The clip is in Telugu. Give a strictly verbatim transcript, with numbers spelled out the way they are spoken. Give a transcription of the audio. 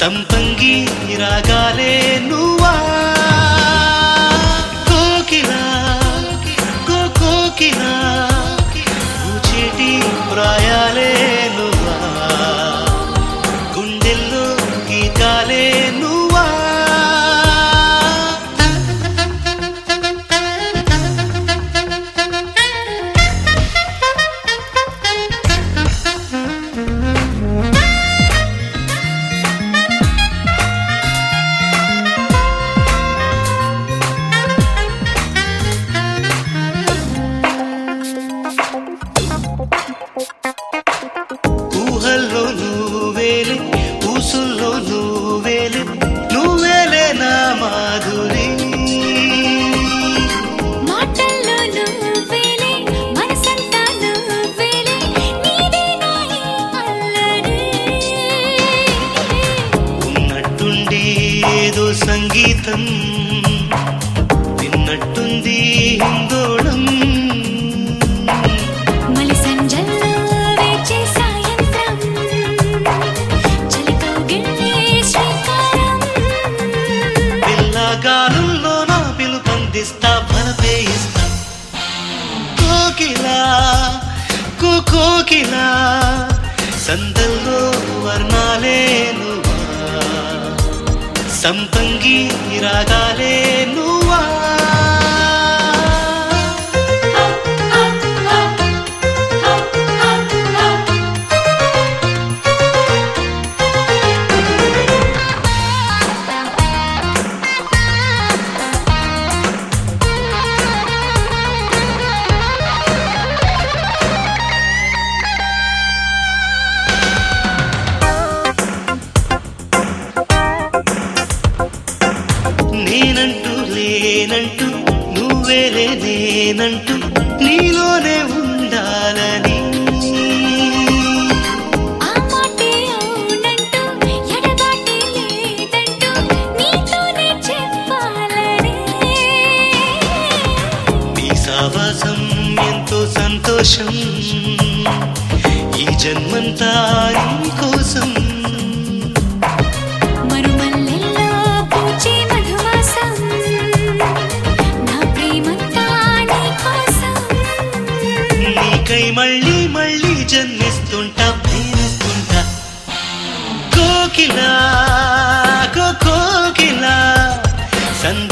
సంపంగి రాగాలే నువ్వా కోకిలా కో కోకిలా పూచేటి ప్రాయాలే నువ్వా గుండెల్లో గీతాలే నువ్వా ఊహల్లో నువ్వేలే ఊసుల్లో నువ్వేలే నువ్వేలే నా మాధురి మాటల్లో నువ్వేలే మనసంతా నువ్వేలే నీదే నా అల్లరి ఉన్నట్టుండి ఏదో సంగీతం విన్నట్టుంది హిందోళం మలి సంజల్లో వేచే సాయంత్రం చలికౌగిళ్ళే శ్రీకారం పిల్లగాలుల్లో నా పిలుపందిస్తా బలపేయిస్తా కోకిలా కో కోకిలా సందల్లో వర్ణాలే నువ్వా సంపంగి రాగాలే నువ్వా నేనంటూ లేనంటూ నువ్వేలే నేనంటూ నీలోనే ఉండాలని ఆ మాటే అవునంటూ ఎడబాటే లేదంటూ నీతోనే చెప్పాలని నీ సావాసం ఎంతో సంతోషం ఈ జన్మంతా నీ కోసం మరుమల్లెల్లో పూచే మధువాసం నా ప్రేమంతా నీ కోసం నీకై మళ్ళీ మళ్ళీ జన్మిస్తుంటా ప్రేమిస్తుంటా కోకిలా కో కోకిలా సంద